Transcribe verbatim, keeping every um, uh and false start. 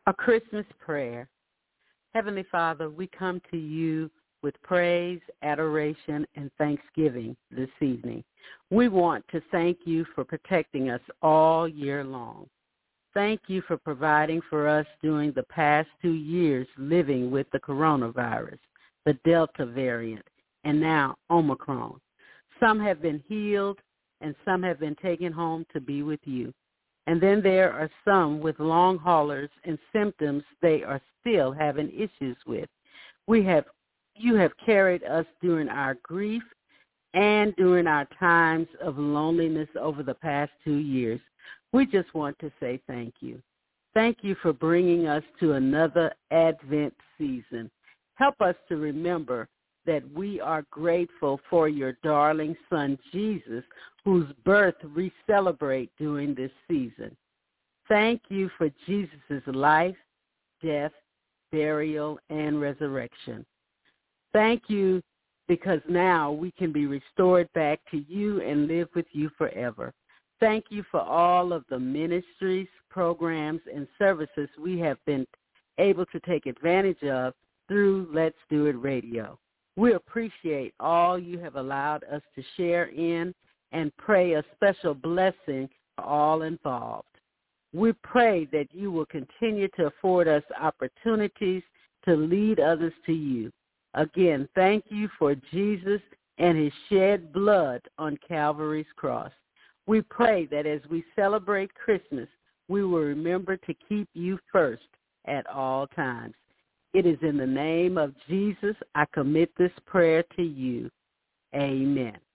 A Christmas prayer. Heavenly Father, we come to you with praise, adoration, and thanksgiving this evening. We want to thank you for protecting us all year long. Thank you for providing for us during the past two years living with the coronavirus, the Delta variant, and now Omicron. Some have been healed, and some have been taken home to be with you. And then there are some with long haulers and symptoms they are still having issues with. We have, you have carried us during our grief and during our times of loneliness over the past two years. We just want to say thank you. Thank you for bringing us to another Advent season. Help us to remember that we are grateful for your darling son, Jesus, whose birth we celebrate during this season. Thank you for Jesus' life, death, burial, and resurrection. Thank you because now we can be restored back to you and live with you forever. Thank you for all of the ministries, programs, and services we have been able to take advantage of through Let's Do It Radio. We appreciate all you have allowed us to share in and pray a special blessing for all involved. We pray that you will continue to afford us opportunities to lead others to you. Again, thank you for Jesus and his shed blood on Calvary's cross. We pray that as we celebrate Christmas, we will remember to keep you first at all times. It is in the name of Jesus I commit this prayer to you. Amen.